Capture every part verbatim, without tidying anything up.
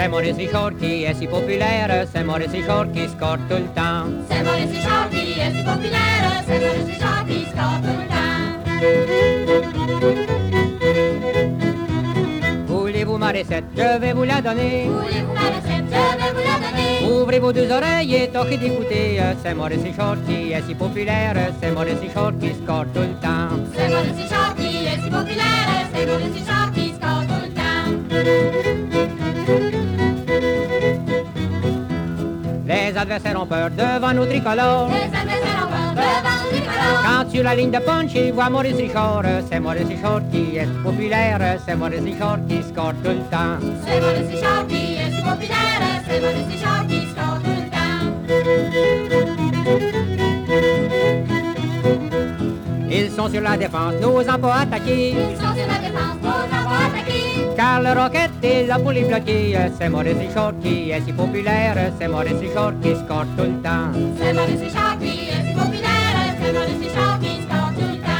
C'est Maurice Richard qui est si populaire, c'est Maurice Richard qui score tout le temps. C'est Maurice Richard qui est si populaire, c'est Maurice Richard qui score tout le temps. Voulez-vous ma recette, je vais vous la donner. Voulez-vous ma recette, je vais vous la donner. Ouvrez vos deux oreilles et tâchez d'écouter. C'est Maurice Richard qui est si populaire, c'est Maurice Richard qui score tout le temps. C'est Maurice Richard qui est si populaire, c'est Maurice Richard qui score tout le temps. Les adversaires ont peur devant nos tricolores. Les adversaires ont peur devant nos tricolores. Quand sur la ligne de punch, ils voient Maurice Richard. C'est Maurice Richard qui est populaire, c'est Maurice Richard qui score tout le temps. C'est Maurice Richard qui est si populaire, c'est Maurice Richard qui score tout le temps. Ils sont sur la défense, n'osant pas attaquer. Ils sont sur la défense, n'osant pas attaquer. Car le roquette est là pour les bloquer. C'est Maurice Richard qui est si populaire, c'est Maurice Richard qui score tout le temps. C'est Maurice Richard qui est si populaire, c'est Maurice Richard qui score tout le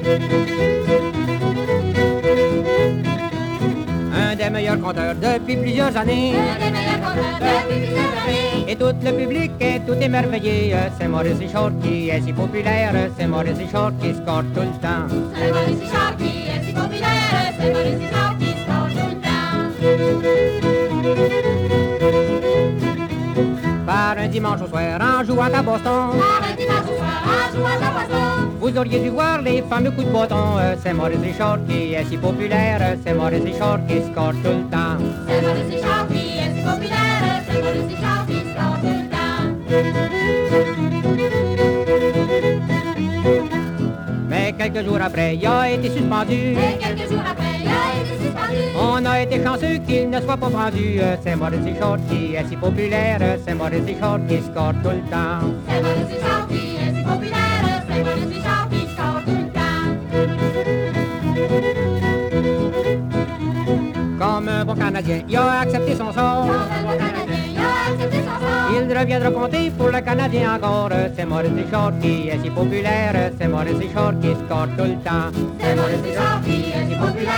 temps. Un des meilleurs compteurs depuis plusieurs années. Un des meilleurs compteurs depuis plusieurs années. Et tout le public est tout émerveillé. C'est Maurice Richard qui est si populaire, c'est Maurice Richard qui score tout le temps. C'est Maurice Richard qui est si populaire, c'est Maurice Richard qui score tout le temps. Par un dimanche au soir, en jouant à Boston. Par un dimanche au soir, en jouant à Boston. Vous auriez dû voir les fameux coups de bâton. C'est Maurice Richard qui est si populaire, c'est Maurice Richard qui score tout le temps. C'est Maurice Richard qui est si populaire, c'est Maurice Richard qui score tout le temps. Mais quelques jours après, il a été suspendu. Mais quelques jours après, il a été suspendu. On a été chanceux qu'il ne soit pas pendu. C'est Maurice Richard qui est si populaire, c'est Maurice Richard qui score tout le temps. C'est Maurice Richard qui est si populaire, c'est Maurice Richard qui score tout le temps. Comme un bon Canadien, il a accepté son sort. Comme un bon Canadien, il a accepté son sort. Il reviendra compter pour le Canadien encore. C'est Maurice Richard qui est si populaire, c'est Maurice Richard qui score tout le temps. C'est Maurice Richard qui est si populaire.